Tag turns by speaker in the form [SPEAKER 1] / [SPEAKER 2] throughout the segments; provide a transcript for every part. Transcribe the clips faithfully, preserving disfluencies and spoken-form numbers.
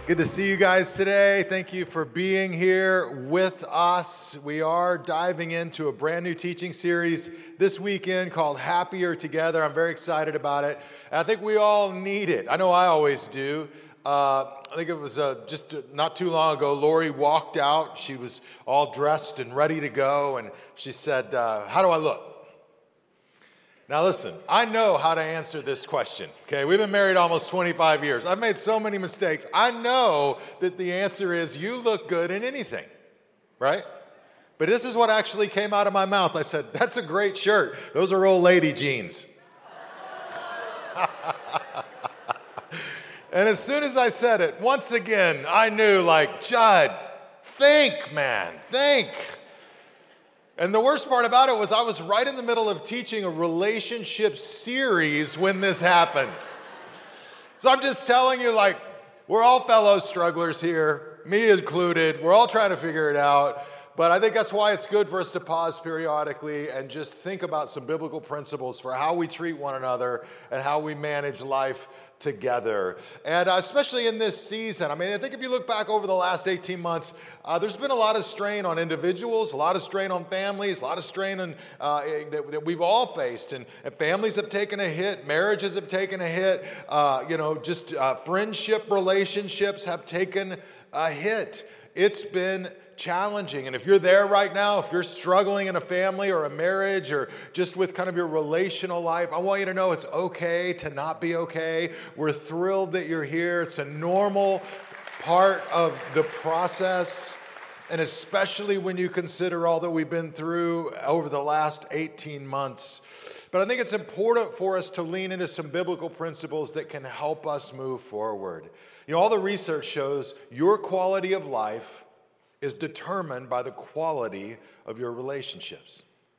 [SPEAKER 1] Good to see you guys today. Thank you for being here with us. We are diving into a brand new teaching series this weekend called Happier Together. I'm very excited about it. And I think we all need it. I know I always do. Uh, I think it was uh, just not too long ago, Lori walked out. She was all dressed and ready to go. And she said, uh, how do I look? Now listen, I know how to answer this question, okay? We've been married almost twenty-five years. I've made so many mistakes. I know that the answer is you look good in anything, right? But this is what actually came out of my mouth. I said, that's a great shirt. Those are old lady jeans. And as soon as I said it, once again, I knew like, Judd, think, man, think. And the worst part about it was I was right in the middle of teaching a relationship series when this happened. So I'm just telling you, like, we're all fellow strugglers here, me included. We're all trying to figure it out. But I think that's why it's good for us to pause periodically and just think about some biblical principles for how we treat one another and how we manage life together. And uh, especially in this season, I mean, I think if you look back over the last eighteen months, uh, there's been a lot of strain on individuals, a lot of strain on families, a lot of strain on, uh, that, that we've all faced. And, and families have taken a hit, marriages have taken a hit, uh, you know, just uh, friendship relationships have taken a hit. It's been challenging. And if you're there right now, if you're struggling in a family or a marriage or just with kind of your relational life, I want you to know it's okay to not be okay. We're thrilled that you're here. It's a normal part of the process. And especially when you consider all that we've been through over the last eighteen months. But I think it's important for us to lean into some biblical principles that can help us move forward. You know, all the research shows your quality of life is determined by the quality of your relationships.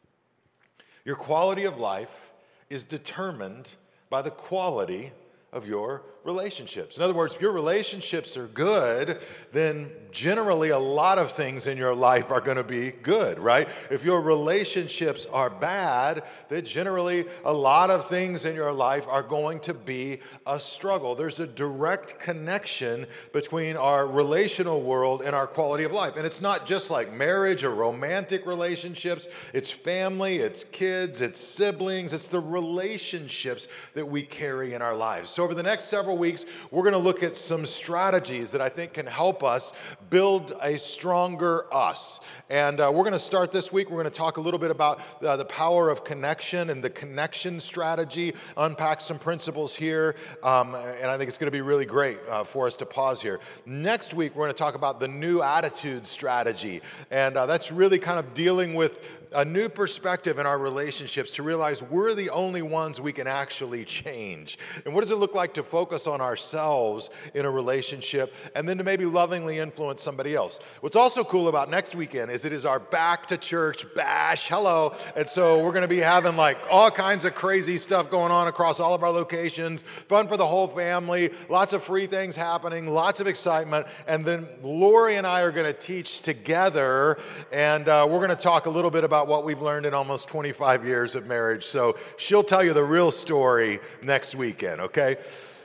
[SPEAKER 1] Your quality of life is determined by the quality of your relationships. In other words, if your relationships are good, then generally a lot of things in your life are going to be good, right? If your relationships are bad, then generally a lot of things in your life are going to be a struggle. There's a direct connection between our relational world and our quality of life. And it's not just like marriage or romantic relationships. It's family, it's kids, it's siblings, it's the relationships that we carry in our lives. So over the next several weeks, we're going to look at some strategies that I think can help us build a stronger us. And uh, we're going to start this week. We're going to talk a little bit about uh, the power of connection and the connection strategy, unpack some principles here. Um, and I think it's going to be really great uh, for us to pause here. Next week, we're going to talk about the new attitude strategy. And uh, that's really kind of dealing with a new perspective in our relationships to realize we're the only ones we can actually change. And what does it look like to focus on ourselves in a relationship and then to maybe lovingly influence somebody else? What's also cool about next weekend is it is our Back to Church Bash. Hello. And so we're going to be having like all kinds of crazy stuff going on across all of our locations, fun for the whole family, lots of free things happening, lots of excitement. And then Lori and I are going to teach together, and uh, we're going to talk a little bit about what we've learned in almost twenty-five years of marriage. So she'll tell you the real story next weekend, okay?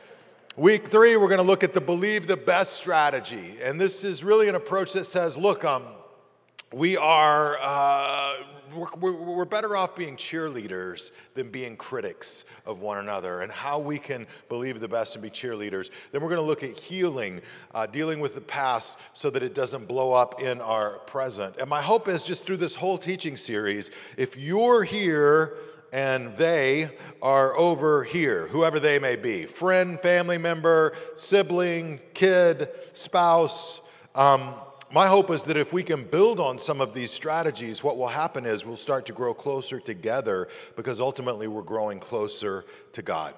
[SPEAKER 1] Week three, we're going to look at the Believe the Best strategy. And this is really an approach that says, look, um, we are, uh, we're, we're better off being cheerleaders than being critics of one another, and how we can believe the best and be cheerleaders. Then we're going to look at healing, uh, dealing with the past so that it doesn't blow up in our present. And my hope is just through this whole teaching series, if you're here and they are over here, whoever they may be, friend, family member, sibling, kid, spouse, um, my hope is that if we can build on some of these strategies, what will happen is we'll start to grow closer together, because ultimately we're growing closer to God.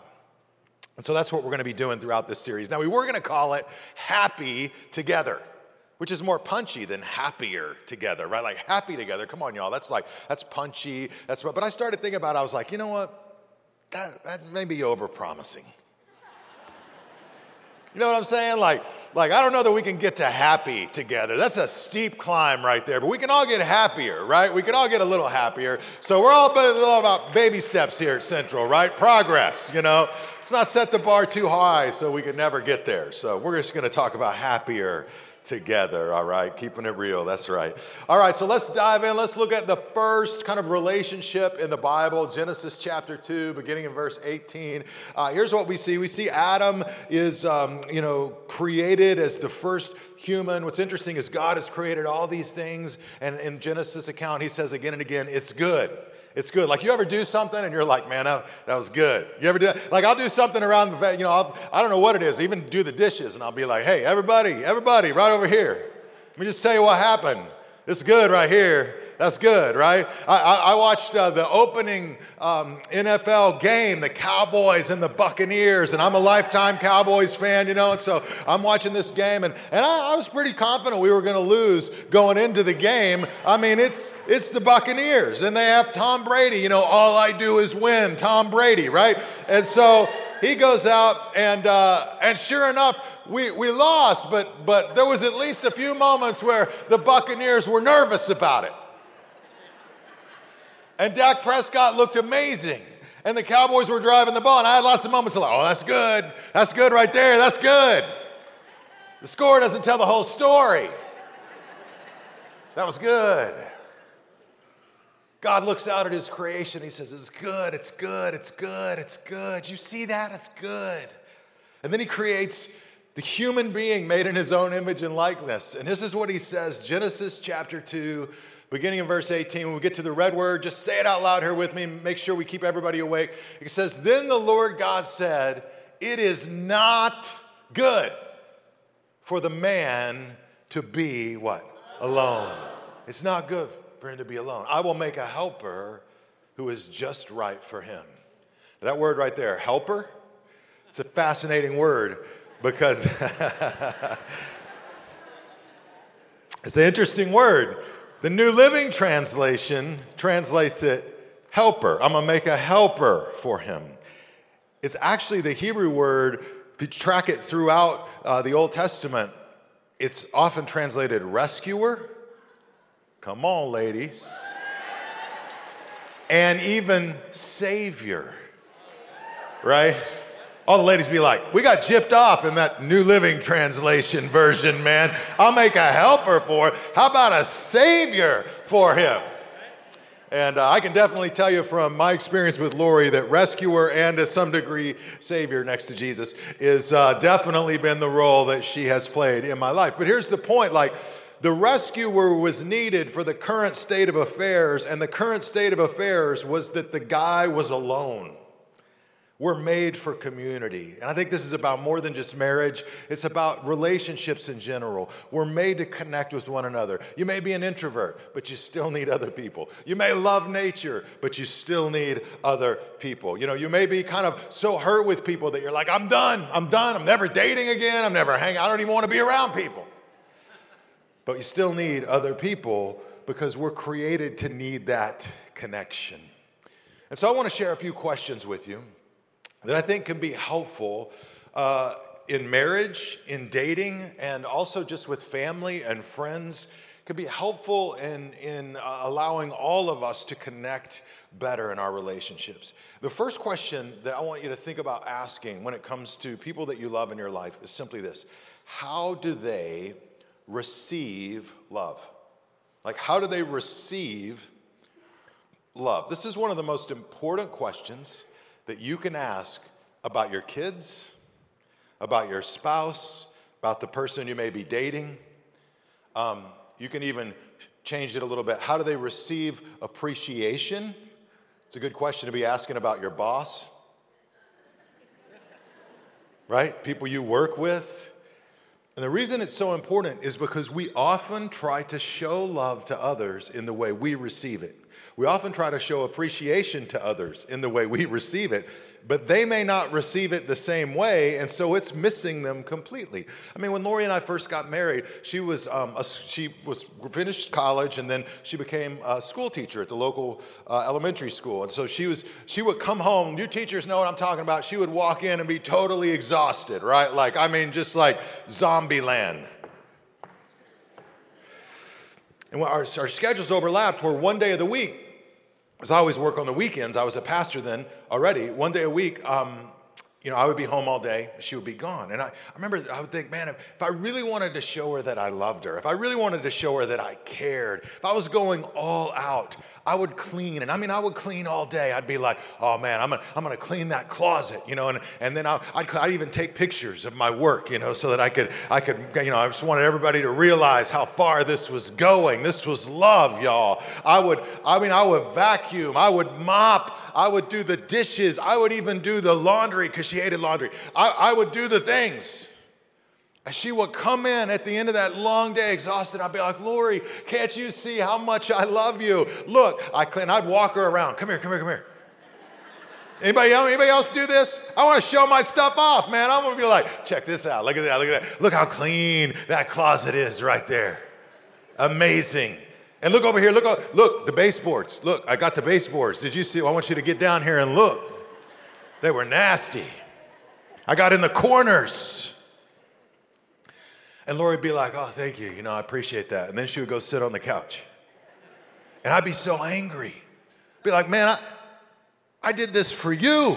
[SPEAKER 1] And so that's what we're going to be doing throughout this series. Now, we were going to call it Happy Together, which is more punchy than happier together, right? Like happy together. Come on, y'all. That's like, that's punchy. That's what, but I started thinking about it. I was like, you know what? That, that may be over-promising. You know what I'm saying? Like, like I don't know that we can get to happy together. That's a steep climb right there, but we can all get happier, right? We can all get a little happier. So we're all about baby steps here at Central, right? Progress, you know. Let's not set the bar too high so we can never get there. So we're just going to talk about happier together, all right? Keeping it real, that's right. All right, so let's dive in. Let's look at the first kind of relationship in the Bible, Genesis chapter two, beginning in verse eighteen. Uh, here's what we see. We see Adam is, um, you know, created as the first human. What's interesting is God has created all these things, and in Genesis account, he says again and again, it's good. It's good. Like, you ever do something and you're like, man, that, that was good. You ever do that? Like, I'll do something around the, you know, I'll, I don't know what it is. I even do the dishes, and I'll be like, hey, everybody, everybody, right over here. Let me just tell you what happened. It's good right here. That's good, right? I, I, I watched uh, the opening um, N F L game, the Cowboys and the Buccaneers, and I'm a lifetime Cowboys fan, you know, and so I'm watching this game, and, and I, I was pretty confident we were going to lose going into the game. I mean, it's it's the Buccaneers, and they have Tom Brady. You know, all I do is win, Tom Brady, right? And so he goes out, and uh, and sure enough, we, we lost, but but there was at least a few moments where the Buccaneers were nervous about it. And Dak Prescott looked amazing. And the Cowboys were driving the ball. And I had lots of moments of like, oh, that's good. That's good right there. That's good. The score doesn't tell the whole story. That was good. God looks out at his creation. He says, it's good, it's good, it's good, it's good. You see that? It's good. And then he creates the human being made in his own image and likeness. And this is what he says, Genesis chapter two, beginning in verse eighteen. When we get to the red word, just say it out loud here with me. Make sure we keep everybody awake. It says, then the Lord God said, it is not good for the man to be what? Alone. It's not good for him to be alone. I will make a helper who is just right for him. That word right there, helper, it's a fascinating word because it's an interesting word. The New Living Translation translates it helper. I'm going to make a helper for him. It's actually the Hebrew word, if you track it throughout uh, the Old Testament, it's often translated rescuer. Come on, ladies. And even savior, right? All the ladies be like, we got gypped off in that New Living Translation version, man. I'll make a helper for it. How about a savior for him? And uh, I can definitely tell you from my experience with Lori that rescuer and to some degree savior next to Jesus is uh, definitely been the role that she has played in my life. But here's the point, like, the rescuer was needed for the current state of affairs, and the current state of affairs was that the guy was alone. We're made for community. And I think this is about more than just marriage. It's about relationships in general. We're made to connect with one another. You may be an introvert, but you still need other people. You may love nature, but you still need other people. You know, you may be kind of so hurt with people that you're like, I'm done. I'm done. I'm never dating again. I'm never hanging. I don't even want to be around people. But you still need other people because we're created to need that connection. And so I want to share a few questions with you that I think can be helpful uh, in marriage, in dating, and also just with family and friends. Can be helpful in, in uh, allowing all of us to connect better in our relationships. The first question that I want you to think about asking when it comes to people that you love in your life is simply this. How do they receive love? Like, how do they receive love? This is one of the most important questions that you can ask about your kids, about your spouse, about the person you may be dating. Um, you can even change it a little bit. How do they receive appreciation? It's a good question to be asking about your boss, right? People you work with. And the reason it's so important is because we often try to show love to others in the way we receive it. We often try to show appreciation to others in the way we receive it, but they may not receive it the same way, and so it's missing them completely. I mean, when Lori and I first got married, she was um, a, she was finished college, and then she became a school teacher at the local uh, elementary school. And so she was she would come home. You teachers know what I'm talking about. She would walk in and be totally exhausted, right? Like, I mean, just like zombie land. And when our, our schedules overlapped, where one day of the week, because I always work on the weekends. I was a pastor then already. One day a week, um, you know, I would be home all day. She would be gone. And I, I remember I would think, man, if, if I really wanted to show her that I loved her, if I really wanted to show her that I cared, if I was going all out, I would clean. And I mean, I would clean all day. I'd be like, oh man, I'm gonna, I'm gonna clean that closet, you know, and, and then I, I'd, I'd even take pictures of my work, you know, so that I could, I could, you know, I just wanted everybody to realize how far this was going. This was love, y'all. I would, I mean, I would vacuum, I would mop, I would do the dishes, I would even do the laundry, because she hated laundry. I, I would do the things. And she would come in at the end of that long day exhausted. I'd be like, Lori, can't you see how much I love you? Look, I, and I'd walk her around. Come here, come here, come here. Anybody else, anybody else do this? I want to show my stuff off, man. I'm going to be like, check this out. Look at that, look at that. Look how clean that closet is right there. Amazing. And look over here, look, look, the baseboards. Look, I got the baseboards. Did you see? I want you to get down here and look. They were nasty. I got in the corners. And Lori would be like, oh, thank you. You know, I appreciate that. And then she would go sit on the couch. And I'd be so angry. Be like, man, I, I did this for you.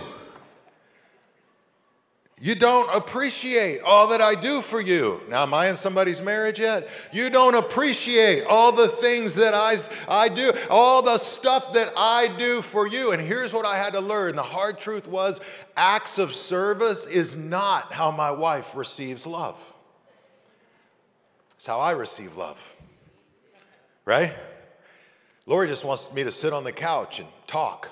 [SPEAKER 1] You don't appreciate all that I do for you. Now, am I in somebody's marriage yet? You don't appreciate all the things that I, I do, all the stuff that I do for you. And here's what I had to learn. The hard truth was, acts of service is not how my wife receives love. It's how I receive love, right? Lori just wants me to sit on the couch and talk.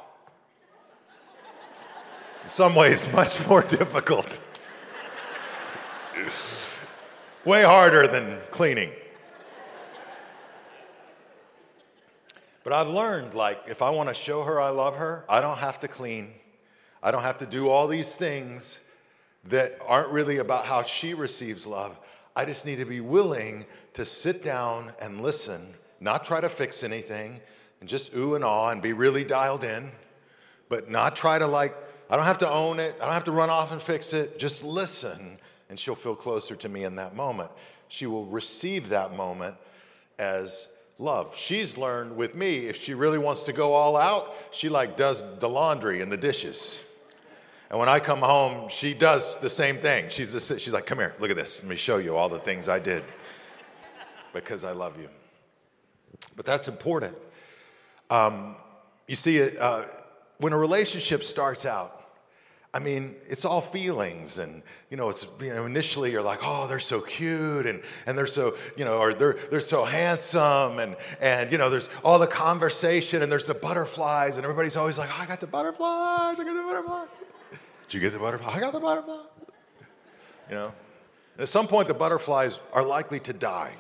[SPEAKER 1] In some ways, much more difficult. Way harder than cleaning. But I've learned, like, if I want to show her I love her, I don't have to clean. I don't have to do all these things that aren't really about how she receives love. I just need to be willing to sit down and listen, not try to fix anything, and just ooh and ah and be really dialed in, but not try to, like, I don't have to own it. I don't have to run off and fix it. Just listen, and she'll feel closer to me in that moment. She will receive that moment as love. She's learned with me, if she really wants to go all out, she, like, does the laundry and the dishes. And when I come home, she does the same thing. She's, the, she's like, come here, look at this. Let me show you all the things I did because I love you. But that's important. Um, you see, uh, when a relationship starts out, I mean, it's all feelings, and, you know, it's, you know, initially you're like, oh, they're so cute, and, and they're so, you know, or they're, they're so handsome, and, and, you know, there's all the conversation, and there's the butterflies, and everybody's always like, oh, I got the butterflies, I got the butterflies. Did you get the butterfly? I got the butterfly. You know, and at some point the butterflies are likely to die.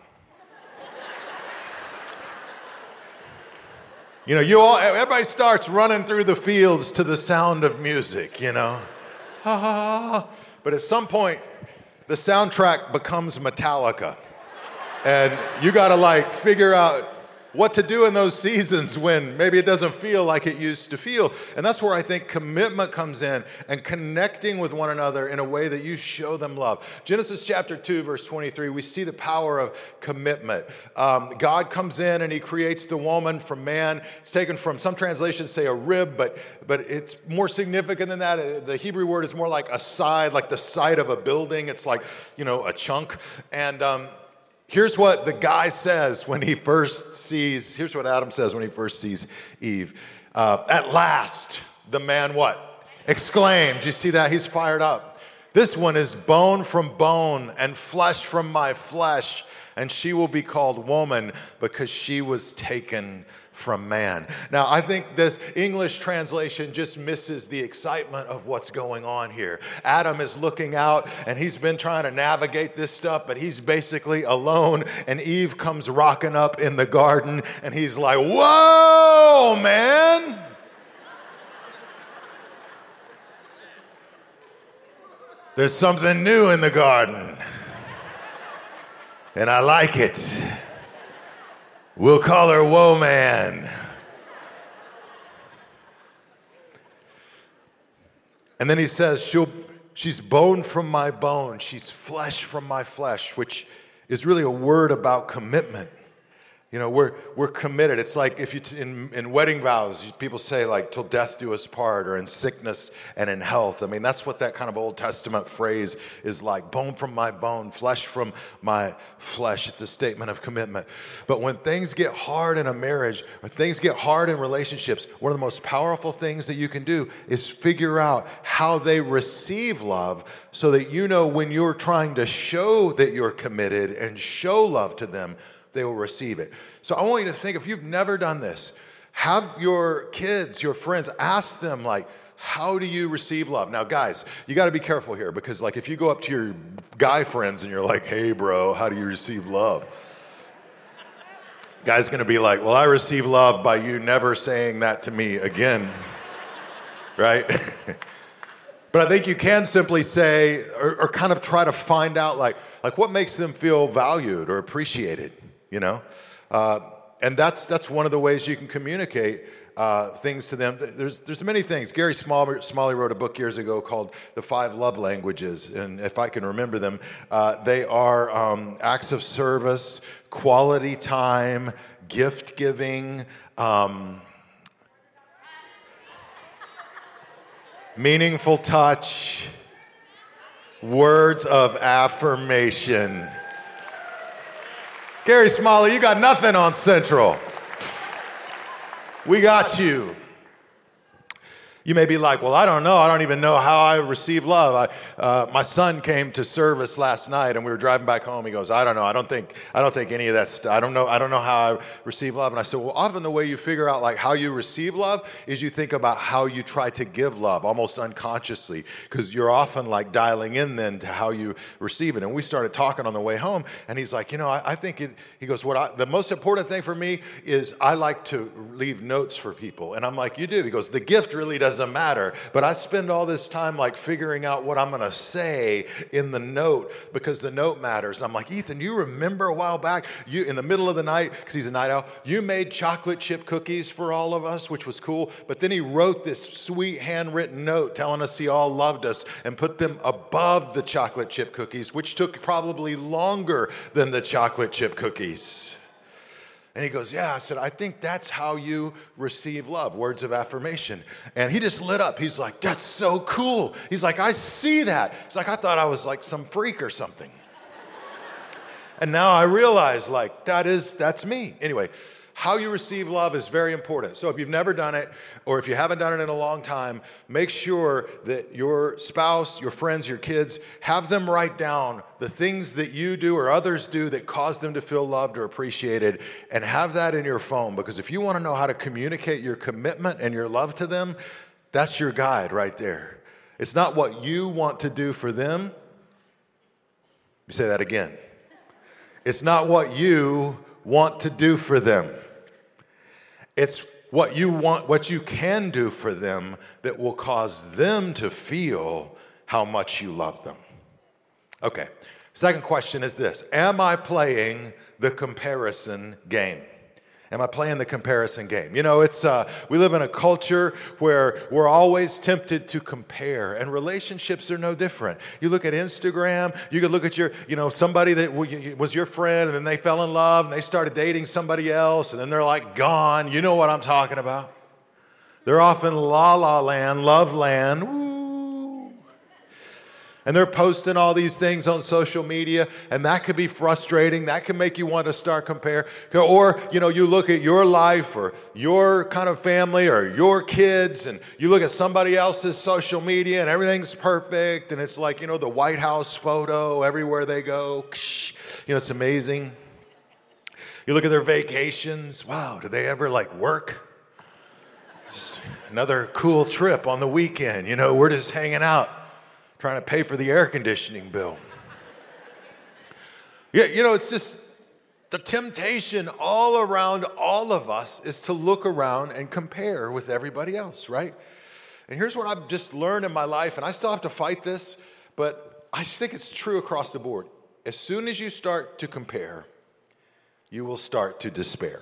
[SPEAKER 1] You know, you all, everybody starts running through the fields to the sound of music, you know. But at some point, the soundtrack becomes Metallica. And you got to, like, figure out what to do in those seasons when maybe it doesn't feel like it used to feel. And that's where I think commitment comes in, and connecting with one another in a way that you show them love. Genesis chapter two, verse twenty-three, we see the power of commitment. Um, God comes in and he creates the woman from man. It's taken from, some translations say a rib, but, but it's more significant than that. The Hebrew word is more like a side, like the side of a building. It's like, you know, a chunk. And um, here's what the guy says when he first sees, here's what Adam says when he first sees Eve. Uh, At last, the man what? Exclaimed. You see that? He's fired up. This one is bone from bone and flesh from my flesh, and she will be called woman because she was taken from man. Now, I think this English translation just misses the excitement of what's going on here. Adam is looking out and he's been trying to navigate this stuff, but he's basically alone, and Eve comes rocking up in the garden and he's like, whoa, man. There's something new in the garden, and I like it. We'll call her Whoa Man. And then he says, She'll, she's bone from my bone, she's flesh from my flesh, which is really a word about commitment. You know, we're we're committed. It's like if you t- in in wedding vows, people say like till death do us part, or in sickness and in health. I mean, that's what that kind of Old Testament phrase is like. Bone from my bone, flesh from my flesh. It's a statement of commitment. But when things get hard in a marriage, when things get hard in relationships, one of the most powerful things that you can do is figure out how they receive love, so that you know when you're trying to show that you're committed and show love to them, they will receive it. So I want you to think, if you've never done this, have your kids, your friends, ask them like, how do you receive love? Now, guys, you got to be careful here, because like if you go up to your guy friends and you're like, hey, bro, how do you receive love? Guy's going to be like, well, I receive love by you never saying that to me again, right? But I think you can simply say, or, or kind of try to find out like, like what makes them feel valued or appreciated. You know, uh, and that's that's one of the ways you can communicate uh, things to them. There's there's many things. Gary Smalley, Smalley wrote a book years ago called The Five Love Languages, and if I can remember them, uh, they are um, acts of service, quality time, gift giving, um, meaningful touch, words of affirmation. Gary Smalley, you got nothing on Central. We got you. You may be like, well, I don't know. I don't even know how I receive love. I, uh, my son came to service last night, and we were driving back home. He goes, I don't know. I don't think. I don't think any of that stuff. I don't know. I don't know how I receive love. And I said, well, often the way you figure out like how you receive love is you think about how you try to give love, almost unconsciously, because you're often like dialing in then to how you receive it. And we started talking on the way home, and he's like, you know, I, I think it. He goes, what I, the most important thing for me is I like to leave notes for people. And I'm like, you do? He goes, the gift really doesn't. Doesn't matter, but I spend all this time like figuring out what I'm going to say in the note, because the note matters. And I'm like, Ethan, you remember a while back, you in the middle of the night, because he's a night owl, you made chocolate chip cookies for all of us, which was cool. But then he wrote this sweet handwritten note telling us he all loved us, and put them above the chocolate chip cookies, which took probably longer than the chocolate chip cookies. And he goes, yeah. I said, I think that's how you receive love, words of affirmation. And he just lit up. He's like, that's so cool. He's like, I see that. He's like, I thought I was like some freak or something. And now I realize like, that is, that's me. Anyway, how you receive love is very important. So if you've never done it, or if you haven't done it in a long time, make sure that your spouse, your friends, your kids, have them write down the things that you do or others do that cause them to feel loved or appreciated, and have that in your phone. Because if you want to know how to communicate your commitment and your love to them, that's your guide right there. It's not what you want to do for them. Let me say that again. It's not what you want to do for them. It's what you want, what you can do for them that will cause them to feel how much you love them. Okay, second question is this. Am I playing the comparison game? Am I playing the comparison game? You know, it's uh, we live in a culture where we're always tempted to compare, and relationships are no different. You look at Instagram, you could look at your, you know, somebody that was your friend, and then they fell in love, and they started dating somebody else, and then they're like gone. You know what I'm talking about. They're off in la la land, love land. Woo. And they're posting all these things on social media, and that could be frustrating. That can make you want to start compare. Or, you know, you look at your life or your kind of family or your kids, and you look at somebody else's social media, and everything's perfect, and it's like, you know, the White House photo everywhere they go. You know, it's amazing. You look at their vacations. Wow, do they ever like work? Just another cool trip on the weekend. You know, we're just hanging out, trying to pay for the air conditioning bill. Yeah, you know, it's just the temptation all around all of us is to look around and compare with everybody else, right? And here's what I've just learned in my life, and I still have to fight this, but I just think it's true across the board. As soon as you start to compare, you will start to despair.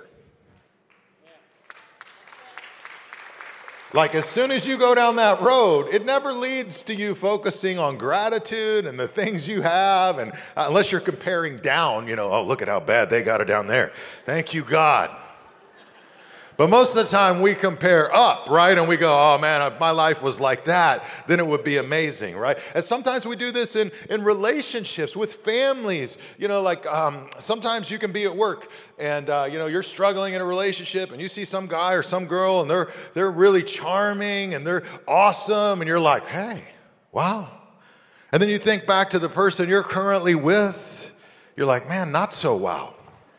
[SPEAKER 1] Like as soon as you go down that road, it never leads to you focusing on gratitude and the things you have. And uh, unless you're comparing down, you know, oh, look at how bad they got it down there. Thank you, God. But most of the time we compare up, right? And we go, oh man, if my life was like that, then it would be amazing, right? And sometimes we do this in, in relationships with families. You know, like um, sometimes you can be at work and, uh, you know, you're struggling in a relationship and you see some guy or some girl and they're, they're really charming and they're awesome. And you're like, hey, wow. And then you think back to the person you're currently with. You're like, man, not so wow.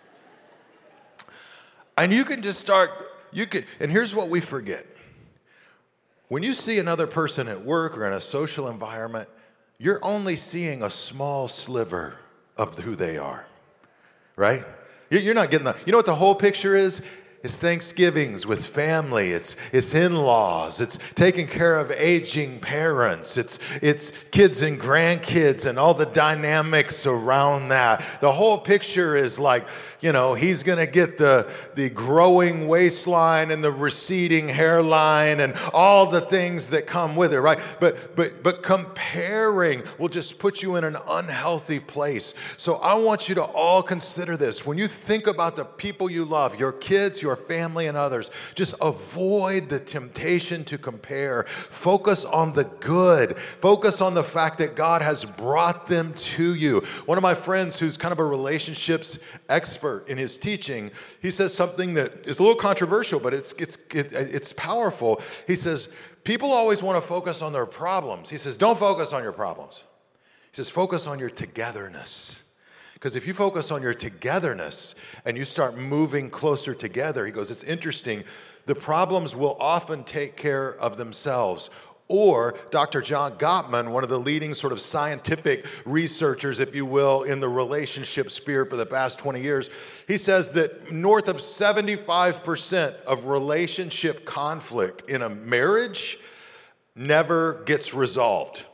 [SPEAKER 1] And you can just start, you can, and here's what we forget. When you see another person at work or in a social environment, you're only seeing a small sliver of who they are, right? You're not getting the, you know what the whole picture is? It's Thanksgivings with family. It's it's in-laws. It's taking care of aging parents. It's it's kids and grandkids and all the dynamics around that. The whole picture is like, you know, he's going to get the, the growing waistline and the receding hairline and all the things that come with it, right? But but but comparing will just put you in an unhealthy place. So I want you to all consider this. When you think about the people you love, your kids, your family, and others, just avoid the temptation to compare. Focus on the good. Focus on the fact that God has brought them to you. One of my friends who's kind of a relationships expert in his teaching, he says something that is a little controversial, but it's it's it, it's powerful. He says, people always want to focus on their problems. He says, don't focus on your problems. He says, focus on your togetherness. Because if you focus on your togetherness and you start moving closer together, he goes, it's interesting, the problems will often take care of themselves. Or Doctor John Gottman, one of the leading sort of scientific researchers, if you will, in the relationship sphere for the past twenty years, he says that north of seventy-five percent of relationship conflict in a marriage never gets resolved.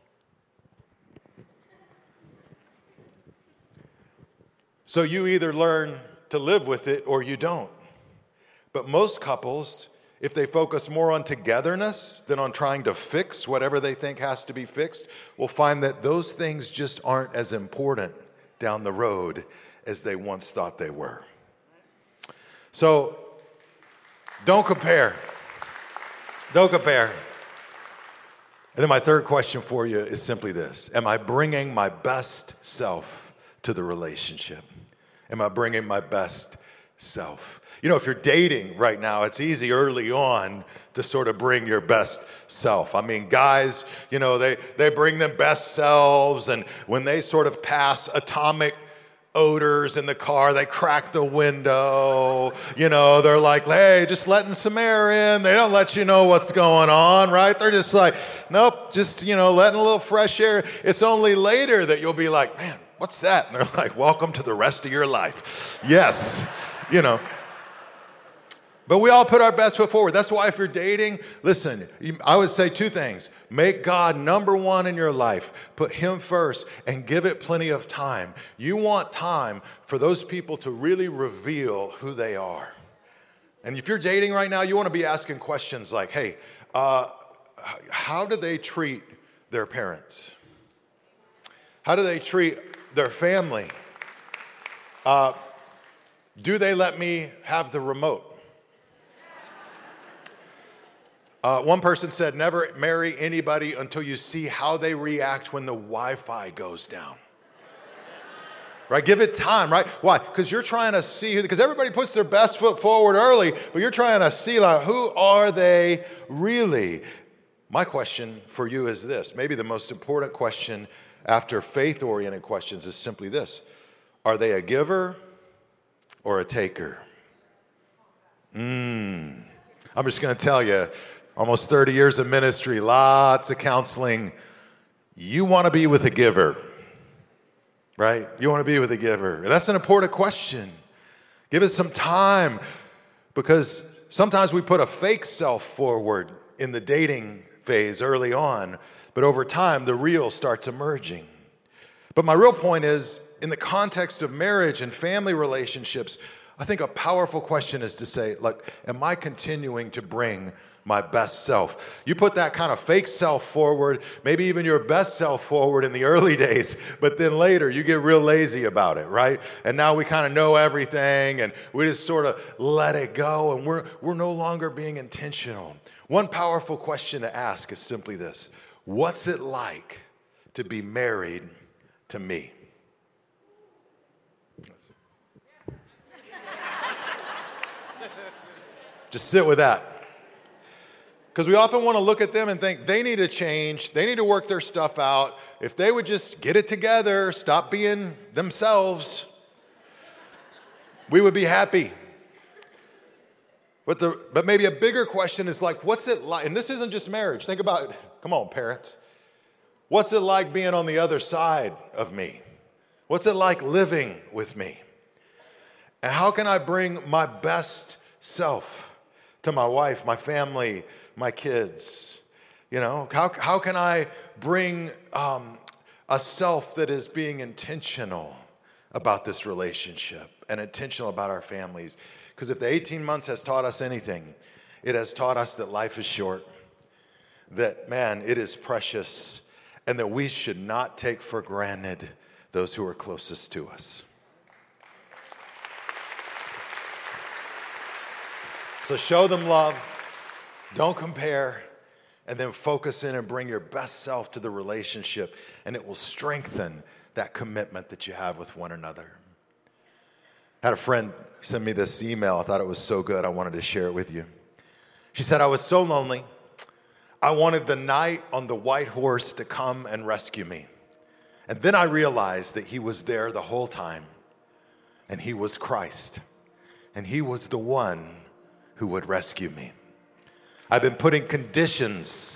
[SPEAKER 1] So you either learn to live with it or you don't. But most couples, if they focus more on togetherness than on trying to fix whatever they think has to be fixed, will find that those things just aren't as important down the road as they once thought they were. So don't compare. Don't compare. And then my third question for you is simply this. Am I bringing my best self to the relationship? Am I bringing my best self? You know, if you're dating right now, it's easy early on to sort of bring your best self. I mean, guys, you know, they, they bring their best selves, and when they sort of pass atomic odors in the car, they crack the window, you know, they're like, hey, just letting some air in. They don't let you know what's going on, right? They're just like, nope, just, you know, letting a little fresh air. It's only later that you'll be like, man, what's that? And they're like, welcome to the rest of your life. Yes, you know. But we all put our best foot forward. That's why if you're dating, listen, I would say two things. Make God number one in your life. Put him first and give it plenty of time. You want time for those people to really reveal who they are. And if you're dating right now, you want to be asking questions like, hey, uh, how do they treat their parents? How do they treat their family? Uh, do they let me have the remote? Uh, one person said, never marry anybody until you see how they react when the Wi-Fi goes down. Right? Give it time, right? Why? Because you're trying to see, because everybody puts their best foot forward early, but you're trying to see, like, who are they really? My question for you is this. Maybe the most important question after faith-oriented questions is simply this. Are they a giver or a taker? Mm. I'm just going to tell you, almost thirty years of ministry, lots of counseling. You want to be with a giver, right? You want to be with a giver. That's an important question. Give it some time, because sometimes we put a fake self forward in the dating phase early on, but over time, the real starts emerging. But my real point is, in the context of marriage and family relationships, I think a powerful question is to say, look, am I continuing to bring my best self? You put that kind of fake self forward, maybe even your best self forward in the early days, but then later you get real lazy about it, right? And now we kind of know everything and we just sort of let it go, and we're, we're no longer being intentional. One powerful question to ask is simply this: what's it like to be married to me? Just sit with that. Because we often want to look at them and think they need to change, they need to work their stuff out. If they would just get it together, stop being themselves, we would be happy. But the but maybe a bigger question is like, what's it like? And this isn't just marriage. Think about it. Come on, parents. What's it like being on the other side of me? What's it like living with me? And how can I bring my best self to my wife, my family, my kids? You know, how, how can I bring um, a self that is being intentional about this relationship and intentional about our families? Because if the eighteen months has taught us anything, it has taught us that life is short, that, man, it is precious, and that we should not take for granted those who are closest to us. So show them love, don't compare, and then focus in and bring your best self to the relationship, and it will strengthen that commitment that you have with one another. I had a friend send me this email. I thought it was so good, I wanted to share it with you. She said, I was so lonely. I wanted the knight on the white horse to come and rescue me. And then I realized that he was there the whole time, and he was Christ, and he was the one who would rescue me. I've been putting conditions.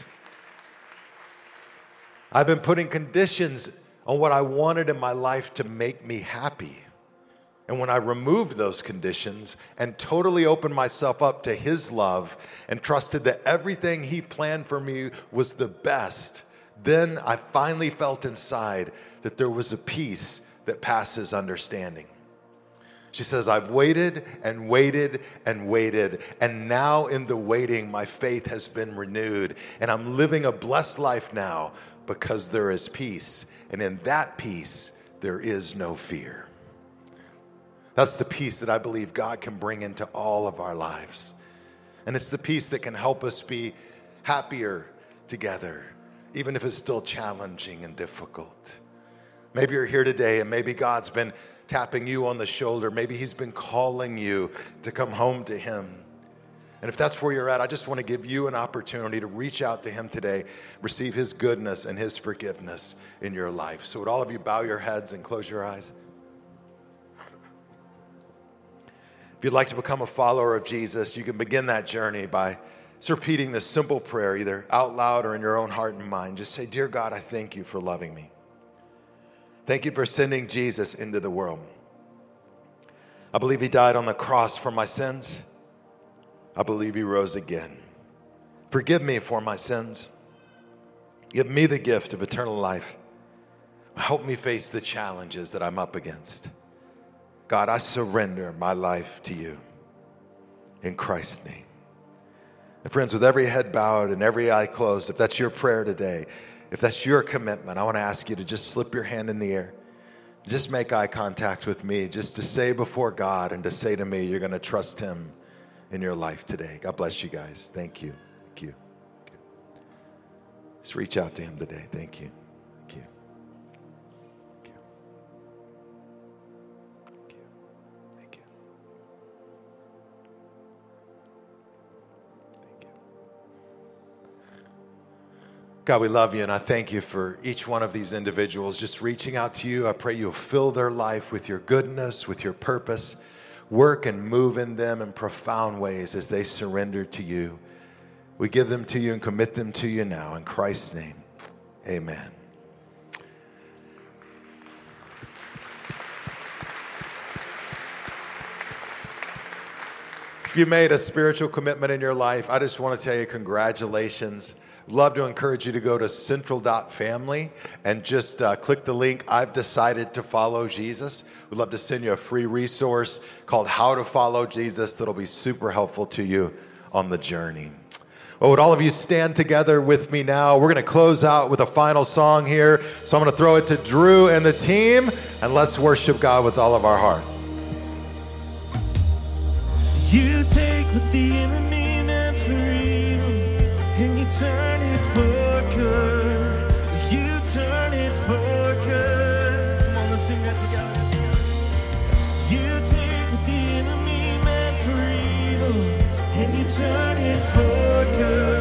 [SPEAKER 1] I've been putting conditions on what I wanted in my life to make me happy. And when I removed those conditions and totally opened myself up to his love and trusted that everything he planned for me was the best, then I finally felt inside that there was a peace that passes understanding. She says, I've waited and waited and waited, and now in the waiting, my faith has been renewed, and I'm living a blessed life now because there is peace, and in that peace, there is no fear. That's the peace that I believe God can bring into all of our lives, and it's the peace that can help us be happier together, even if it's still challenging and difficult. Maybe you're here today, and maybe God's been tapping you on the shoulder. Maybe he's been calling you to come home to him. And if that's where you're at, I just want to give you an opportunity to reach out to him today, receive his goodness and his forgiveness in your life. So would all of you bow your heads and close your eyes? If you'd like to become a follower of Jesus, you can begin that journey by just repeating this simple prayer, either out loud or in your own heart and mind. Just say, Dear God, I thank you for loving me. Thank you for sending Jesus into the world. I believe he died on the cross for my sins. I believe he rose again. Forgive me for my sins. Give me the gift of eternal life. Help me face the challenges that I'm up against. God, I surrender my life to you. In Christ's name. And friends, with every head bowed and every eye closed, if that's your prayer today, if that's your commitment, I want to ask you to just slip your hand in the air. Just make eye contact with me, just to say before God and to say to me, you're going to trust him in your life today. God bless you guys. Thank you. Thank you. Thank you. Just reach out to him today. Thank you. Thank you. Thank you. Thank you. Thank you. Thank you. God, we love you, and I thank you for each one of these individuals just reaching out to you. I pray you'll fill their life with your goodness, with your purpose, work and move in them in profound ways as they surrender to you. We give them to you and commit them to you now. In Christ's name, amen. If you made a spiritual commitment in your life, I just want to tell you congratulations. Love to encourage you to go to central dot family and just uh, click the link, I've decided to follow Jesus. We'd love to send you a free resource called How to Follow Jesus that'll be super helpful to you on the journey. Well, would all of you stand together with me now? We're going to close out with a final song here. So I'm going to throw it to Drew and the team, and let's worship God with all of our hearts.
[SPEAKER 2] You take what the enemy meant for evil, and you turn it for good. You turn it for good. Come on, let's sing that together. You take what the enemy meant for evil, and you turn it for good.